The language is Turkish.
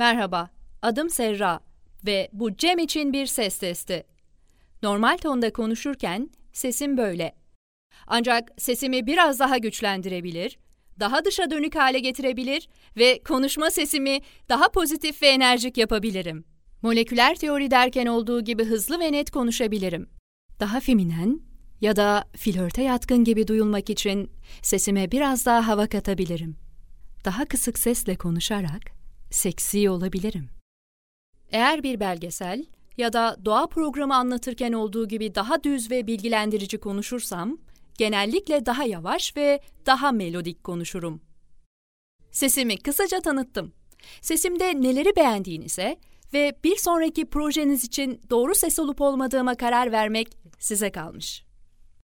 Merhaba, adım Serra ve bu Cem için bir ses testi. Normal tonda konuşurken sesim böyle. Ancak sesimi biraz daha güçlendirebilir, daha dışa dönük hale getirebilir ve konuşma sesimi daha pozitif ve enerjik yapabilirim. Moleküler teori derken olduğu gibi hızlı ve net konuşabilirim. Daha feminen ya da flörte yatkın gibi duyulmak için sesime biraz daha hava katabilirim. Daha kısık sesle konuşarak seksi olabilirim. Eğer bir belgesel ya da doğa programı anlatırken olduğu gibi daha düz ve bilgilendirici konuşursam, genellikle daha yavaş ve daha melodik konuşurum. Sesimi kısaca tanıttım. Sesimde neleri beğendiğinize ve bir sonraki projeniz için doğru ses olup olmadığıma karar vermek size kalmış.